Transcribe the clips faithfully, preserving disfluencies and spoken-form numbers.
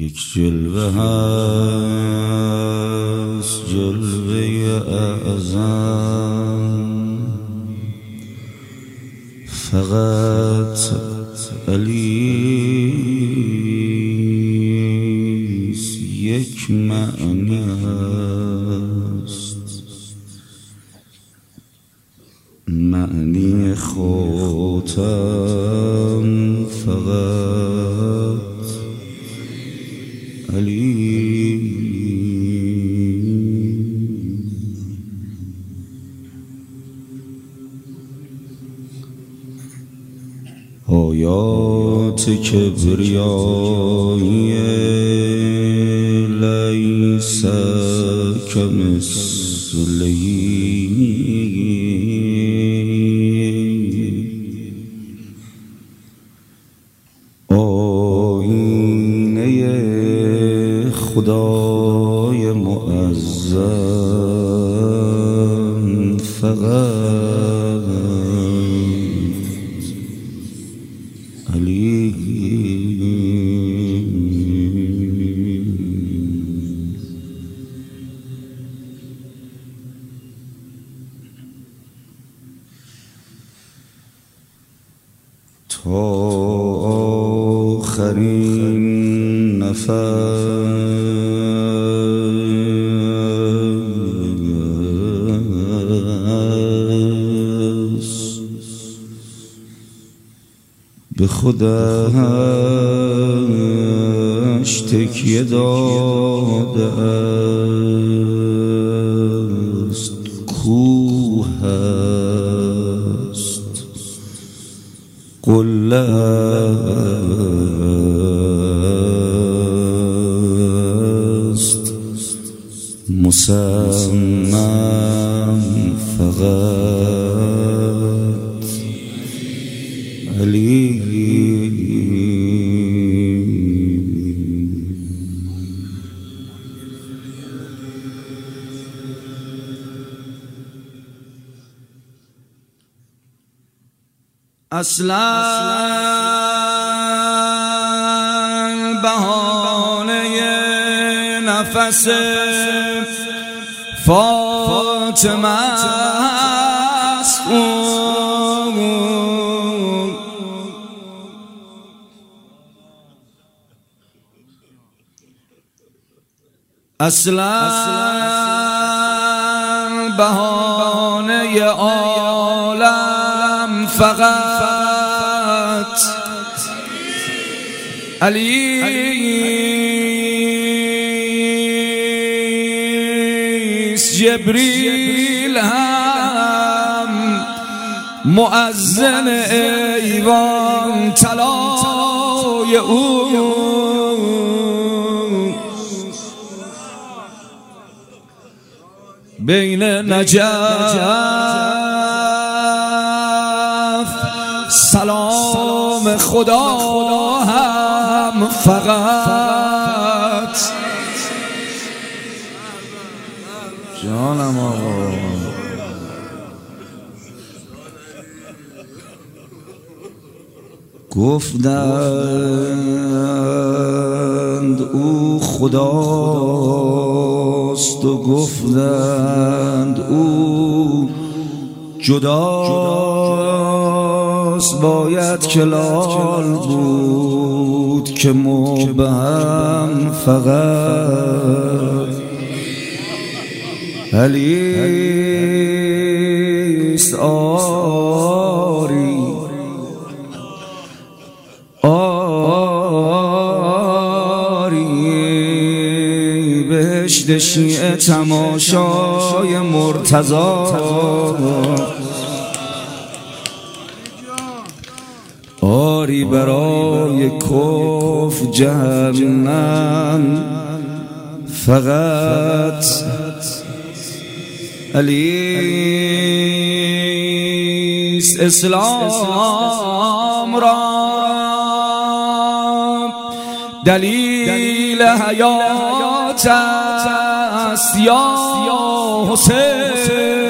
یک جلوه هست، جلوه اعظم، فقط علیست. یک معنی هست، معنی خاتم فقط علی. آیات کبریایی لیس کمثله آینه خدای معظم فقط علی. تا آخرین نفس به خودش تکیه داده است، کوه است، قله است، مصمم فقط علی. اصلا بهانه نفس فاطمه است، اصلا بهانه عالم فقط علی. جبریل هم مؤذن ایوان طلای او، بین نجف سلام خدا هم فقط جانم آقا. گفتند او خداست و گفتند او جداست، باید که لال بود که مبهم فقط علیست. آری آری بهشت شیعه تماشای مرتضی، آری برای کف جهنم فقط علیست. اسلام را دلیل حیات است یا حسین،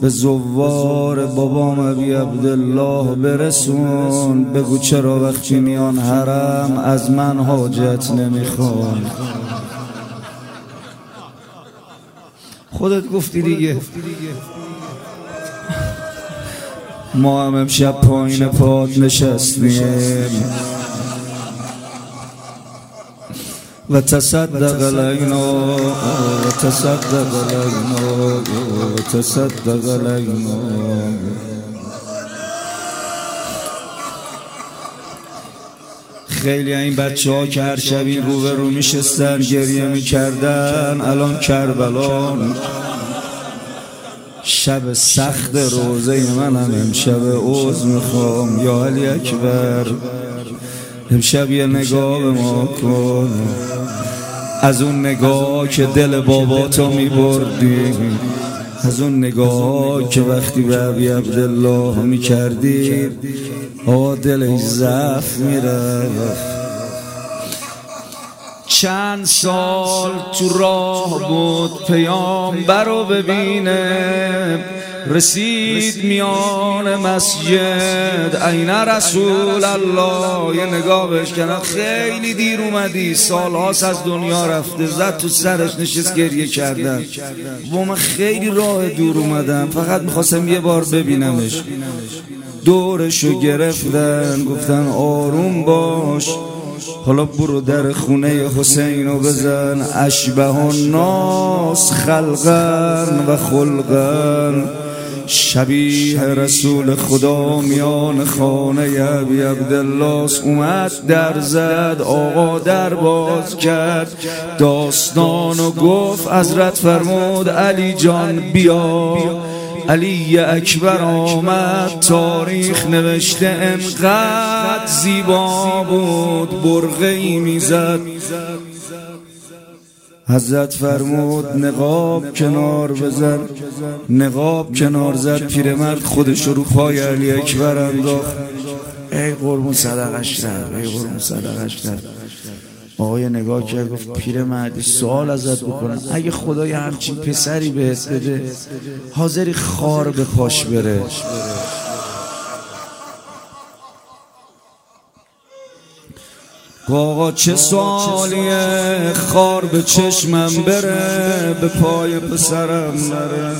به زوار بابام ابی عبدالله برسون. بگو چرا وقتی میان حرم از من حاجت نمیخوان. خودت گفتی دیگه. ما هم امشب پایین پاد نشستیم و تصدق علینا و تصدق علینا و تصدق علینا. خیلی این بچه ها که هر شب این رو به رو میشستن گریه میکردن الان کربلان. شب سخت روزه من هم امشب عوض میخوام. یا علی اکبر امشب یه نگاه به ما کن، از اون نگاه که دل باباتو میبردی، از اون نگاه که وقتی به ابی عبدالله میکردی آقا دلش ضعف میره. چند سال تو راه بود پیامبر رو ببینه، رسید میان مسجد این رسول الله. یه نگاه بهش کردن، خیلی دیر اومدی، سالهاست از دنیا رفته. زد تو سرش نشست گریه کردن. و من خیلی راه دور اومدم، فقط میخواستم یه بار ببینمش. دورشو گرفتن گفتن آروم باش، حالا برو در خونه حسینو بزن. اشبه الناس خلقن و خلقن، شبیه رسول خدا میان خانه ابی عبدالله اومد. در زد، آقا در باز کرد، داستانو گفت. حضرت فرمود علی جان بیا. علی اکبر آمد، تاریخ نوشته انقدر زیبا بود برقعی میزد. حضرت فرمود نقاب کنار بزن. نقاب کنار زد، پیرمرد خودش رو پای علی اکبر انداخت. ای قربون صدقش در، ای قربون صدقش در. آقای نگاه کرد گفت پیرمردی سوال ازت بکنم، اگه خدای همچین پسری بهت بده حاضری خار به پاش بره؟ آقا چه سوالیه، خار به چشمم بره به پای پسرم نره.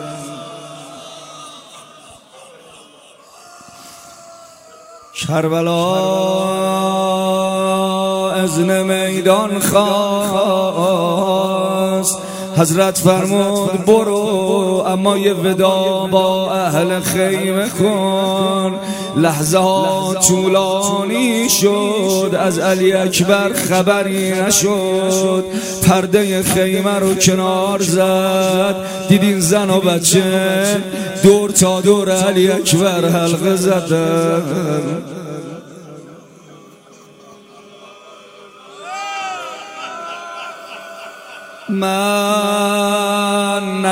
کربلا اذن میدان خواست، حضرت فرمود برو اما یه ودا با اهل خیمه کن. لحظه ها طولانی شد، از علی اکبر خبری نشد. پرده خیمه رو کنار زد، دیدین زن و بچه دور تا دور علی اکبر حلقه زدن. من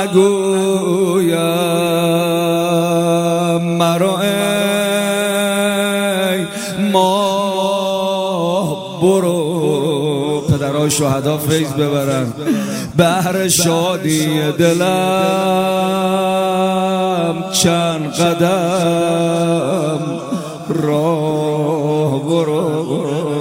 نگویم مرا ای ماه برو، پدرای شهدا فیض ببرن. بهر شادی دلم چند قدم راه برو, برو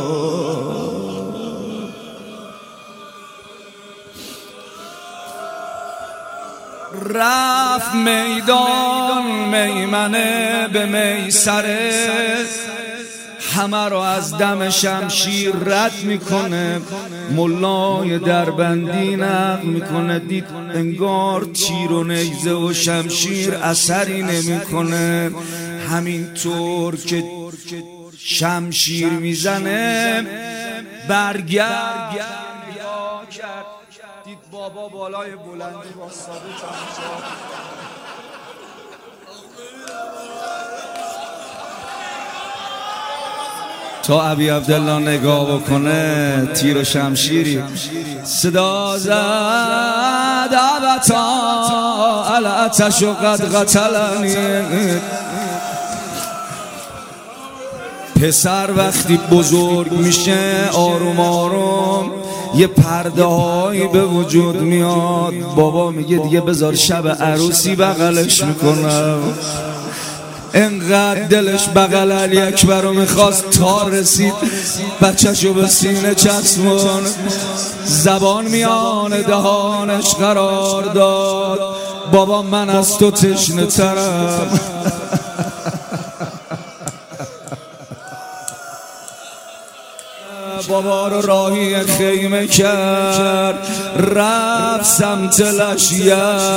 رفت میدان میمنه به میسره، همه رو از دم شمشیر رد میکنه. ملای دربندی نقل میکنه، دید انگار تیر و نیزه و شمشیر اثری نمیکنه. همینطور که شمشیر میزنه برگرد کرد، دید بابا بالای بلندی واسطه چمچا. تا ابی عبدالله نگاه بکنه تیر و شمشیری صدا زد ابتا الاتش و قد قتلنی. پسر وقتی بزرگ میشه آروم آروم یه پرده هایی به وجود میاد. بابا میگه دیگه بذار شب عروسی بغلش میکنم. انقدر دلش بغل علی اکبر رو میخواست تا رسید بچه‌شو به سینه چسبون، زبان میان دهانش قرار داد. بابا من از تو تشنه ترم. بابا رو راهی خیمه کرد، رفت سمت لشگر.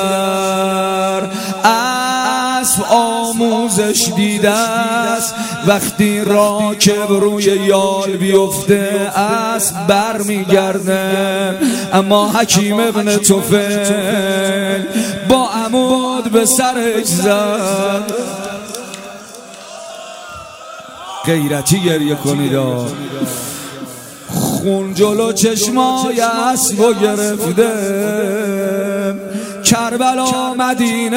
اسب آموزش دیده است وقتی راکب روی یال بیفته اسب بر میگرده. اما حکیم ابن طفیل با عمود به سرش زد. غیرتی گریه کنید، خون جلو چشمای اسبو گرفته. کربلا مدینه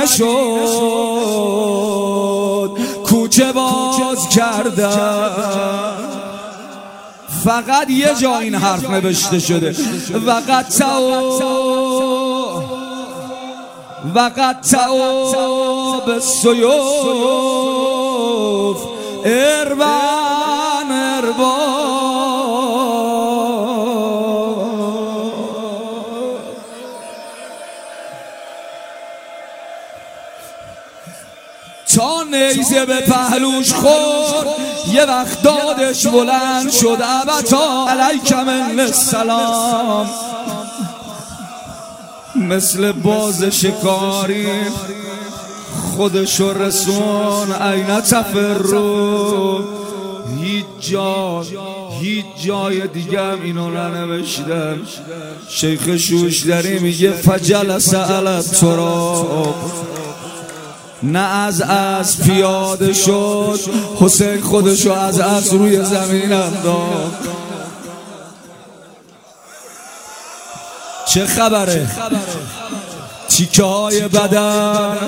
شد، کوچه باز کردن. فقط یه جا این حرف نوشته شده وقت تعو وقت تعو به سیوف اربان اربان. تا نیزه به پهلوش خورد یه وقت دادش بلند شد. ابتا علیک من السلام. مثل باز شکاری خودشو رسون. عین تفرو. هیچ جا هیچ جای دیگه هم اینو ننوشتن. شیخ شوشتری میگه فجلس علی التراب. نه از از پیاده شد، حسین خودشو از از روی زمین انداخت. چه خبره؟ تیکه های بدن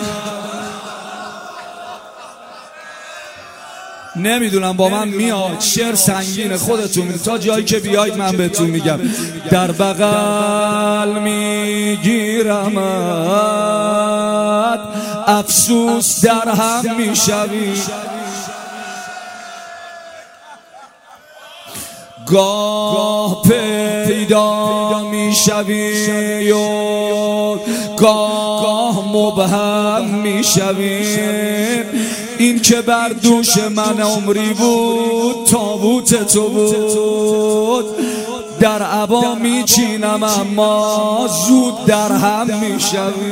نمیدونم با من میاد. شعر سنگینه، خودتون تا جایی که بیاید من بهتون میگم. در بغل میگیرمت افسوس در هم میشوی. گاه پیدا میشوی و گاه مبهم میشوی. این که بر دوش من عمری بود تابوت تو بود. در عبا میچینم اما زود در هم میشوی.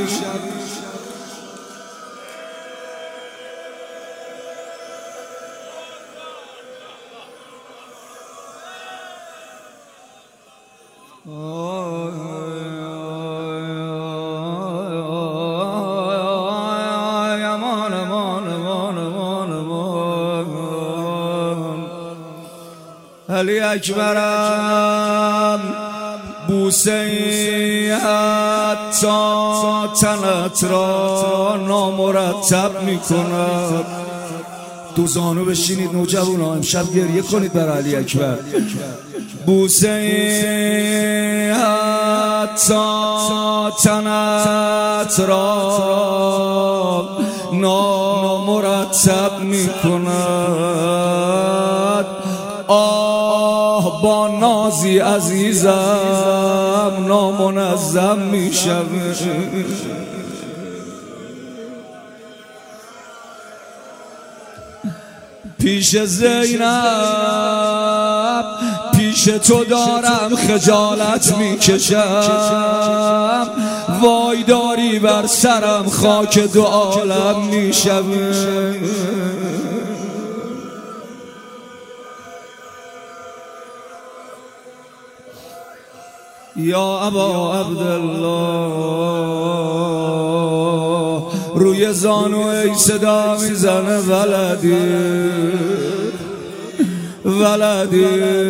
علی اکبرم بوسه حتی تنت را نامرتب می کند. دو زانو بشینید نوجوانا، امشب گریه کنید برای علی اکبر. بوسه حتی تنت را نامرتب می کند. آه با نازی عزیزم نامنظم می شود. پیش زینب پیش تو دارم خجالت می کشم. وای داری بر سرم خاک دو عالم می شود. یا ابا عبدالله روی زانو ای صدا میزنه ولدی ولدی.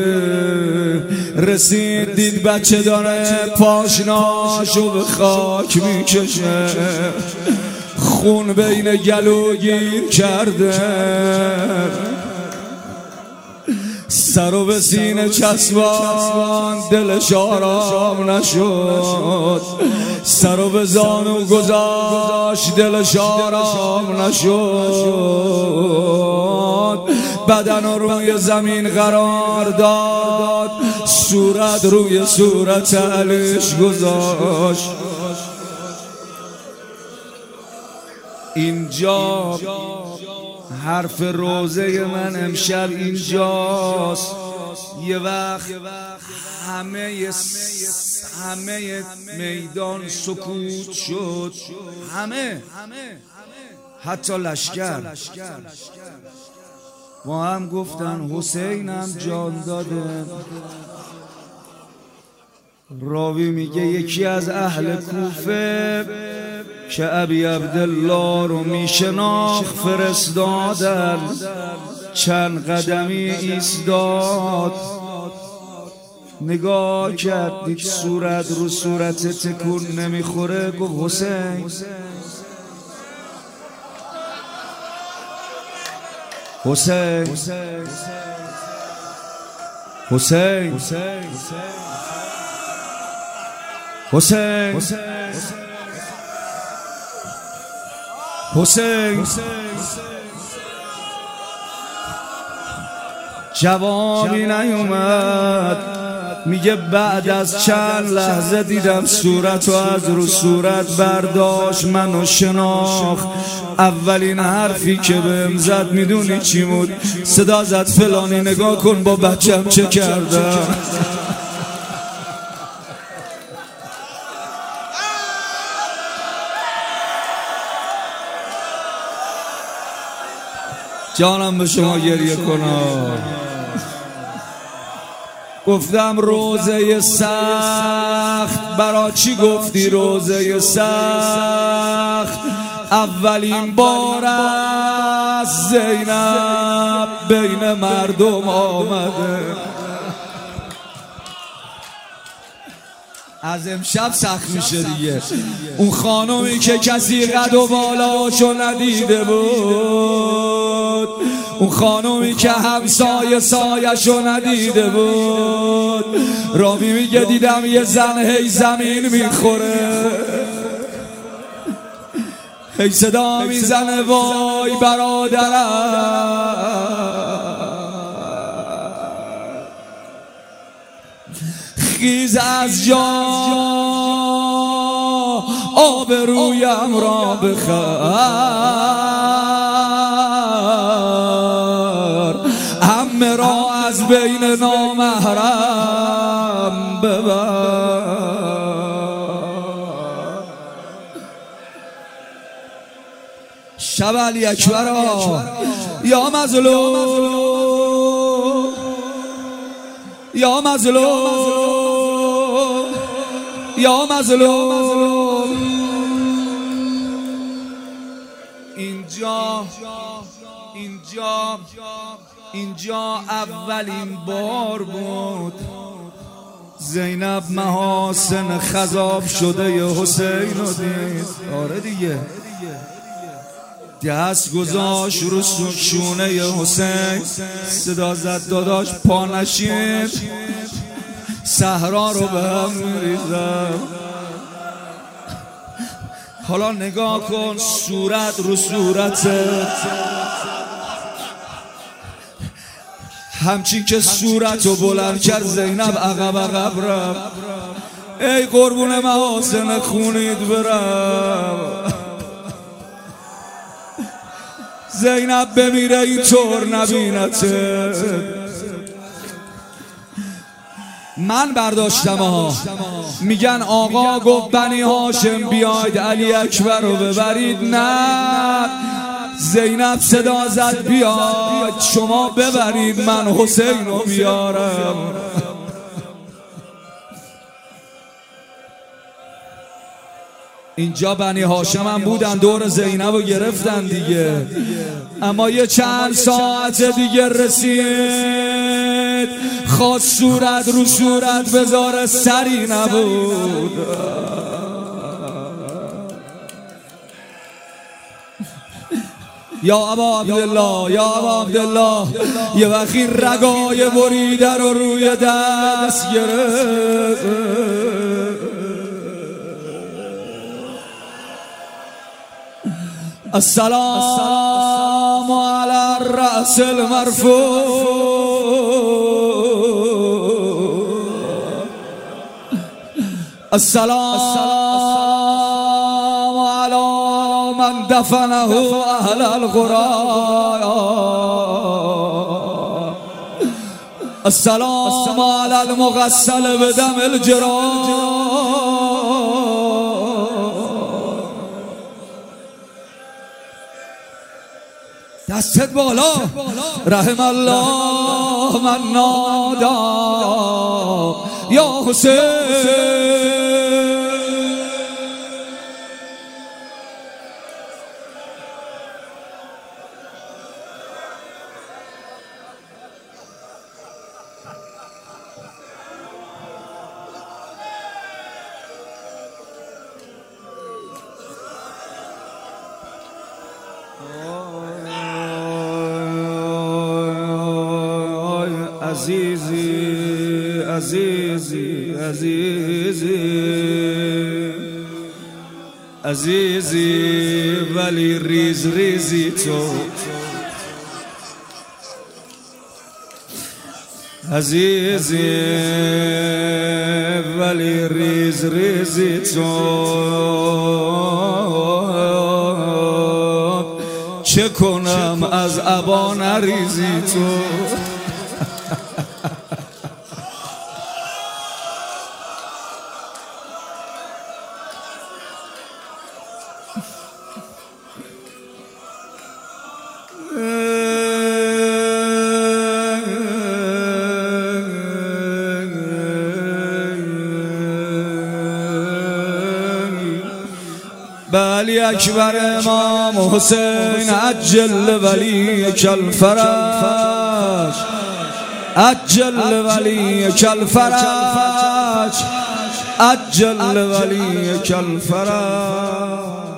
رسید دید بچه داره پاشناشو به خاک میکشه. خون بین گلو گیر کرده. سرو به سینه چسبان دلش آرام نشد، سرو به زانو گذاشت دلش آرام نشد، بدن روی زمین قرار داد، صورت روی صورت علیش گذاشت. اینجا حرف روزه من امشب اینجاست. یه وقت همه همه میدان سکوت شد، همه حتی لشکر با هم گفتن حسینم جان داده. راوی میگه یکی از اهل کوفه که ابی عبدالله رو میشناخت فرستادن، چند قدمی ایستاد، نگاه کرد دید صورت رو صورت تکون نمیخوره، گفت حسین حسین حسین حسین حسین جوابی نیومد. میگه بعد از چند لحظه دیدم صورت و از رو صورت برداشت، منو شناخت. اولین حرفی که بهم زد میدونی چی بود؟ صدا زد فلانی نگاه کن با بچم چه کردم. جانم به شما گریه کنم. گفتم روزه سخت، برا چی گفتی روزه سخت؟ اولین بار از زینب بین مردم آمده. از امشب سخت میشه دیگه. اون خانومی که کسی قد و بالاشو ندیده بود، اون خانومی که همسایه سایشو ندیده بود، راوی میگه دیدم یه زن هی زمین میخوره، هی صدا میزنه وای برادرم، خیز از جا آب رویم را بخر، همه را از بین نامحرم ببر. شب علی اکبرا یا مظلوم یا مظلوم یا مظلوم. اینجا اینجا اینجا اولین بار بود زینب محاسن خضاب شده ی حسین رو دید. آره دیگه، دست گذاشت رو شونه ی حسین، صدا زد داداش پا نشین، صحرا رو به هم میریزم. حالا نگاه کن صورت رو صورتت، همچین که صورت رو بلند کرد زینب عقب عقب رفت. ای قربون محاسن خونید برم، زینب بمیره اینطور نبینته. من برداشتم ها، میگن آقا گفت بنی هاشم بیاید علی اکبر رو ببرید، نه زینب صدا زد بیاید شما ببرید من حسین رو بیارم. اینجا بنی هاشم هم بودن دور زینب رو گرفتن دیگه، اما یه چند ساعت دیگه رسید خواست صورت رو صورت بذاره سری نبود. یا ابا عبدالله یا ابا عبدالله یه وقتی رگای بریده رو روی دست گرفت السلام علی الرأس المرفوع السلام علی من دفنه اهل القرى السلام علی المغسل بدم الجراح دستت بالا رحم الله من نادا یا حسین عزیزی عزیزی عزیزی عزیزی ولی ریز ریزی تو عزیزی ولی ریز ریزی تو چه کنم از ابا نریزی تو بلی اکبر امام حسین عجل ولی کل فرج عجل ولی کل فرج عجل ولی کل فرج